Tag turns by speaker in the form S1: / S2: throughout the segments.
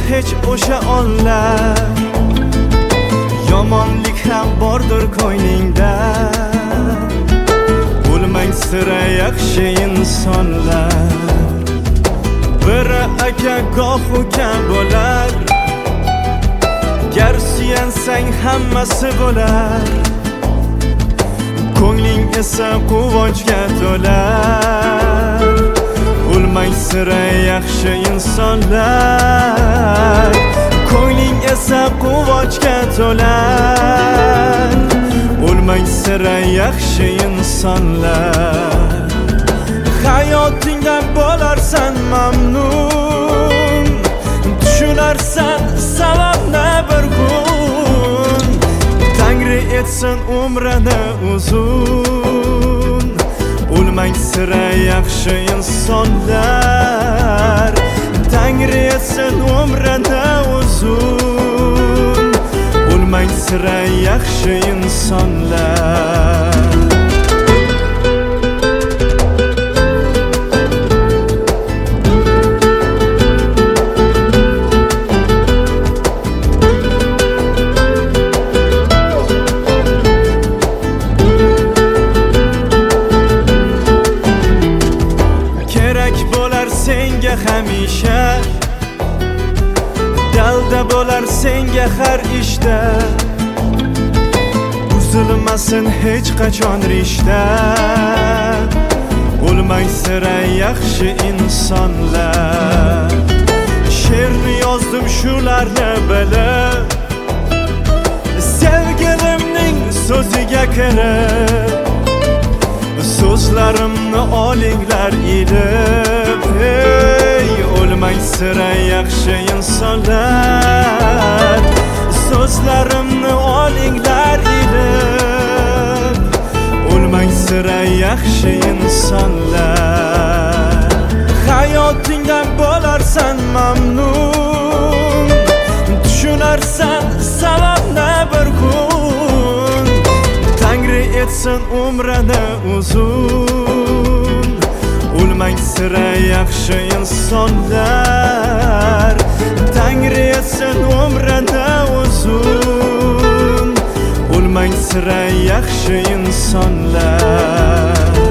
S1: hech o'sha onlar. Yomonlik ham bordir ko'nglingda. Bo'lmang sira yaxshi insonlar. Biri aka goh uka bo'lar. Gar suyansang hammasi bo'lar. Ko'ngling esa quvonchga to'lar. Bo'lmang sira yaxshi insonlar. Ko'ngling esa quvonchga to'lar. Bo'lmang sira yaxshi insonlar. Hayotingdan bo'larsan mamnun. Tushunarsan savobni bir kun. Tangri etsin umrini uzun. O'lmang sira yaxshi insonlar. Tangri etsin umrini uzun. O'lmang sira yaxshi insonlar. Senga hamisha dalda bo'lar senga har ishda. Buzilmasin hech qachon rishta. O'lmang sira yaxshi insonlar. She'rni yozdim shularni bilib, sevgilimning so'ziga kirib. So'zlarimni olinglar ilib. Hey, o'lmang sira yaxshi insonlar. So'zlarimni olinglar ilib. O'lmang sira yaxshi insonlar. Hayotingdan bo'larsan mamnun. Tushunarsan savobni bir kun. Tangri etsin umrini uzun. O'lmang sira yaxshi insonlar. Tangri etsin umrini uzun. O'lmang sira yaxshi insonlar.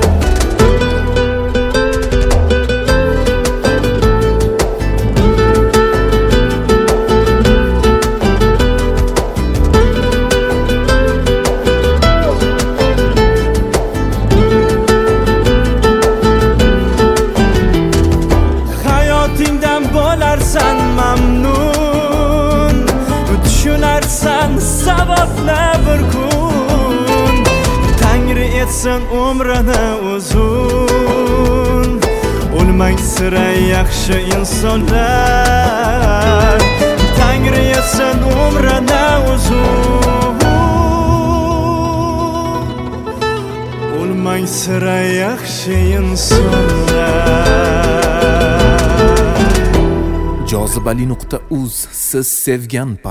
S1: Bo'larsan mamnun. Tushunarsan savobni bir kun. Tangri etsin umrini uzun. O'lmang sira yaxshi insonlar. Tangri etsin umrini uzun. O'lmang sira yaxshi insonlar.
S2: Jozibali.uz siz sevgan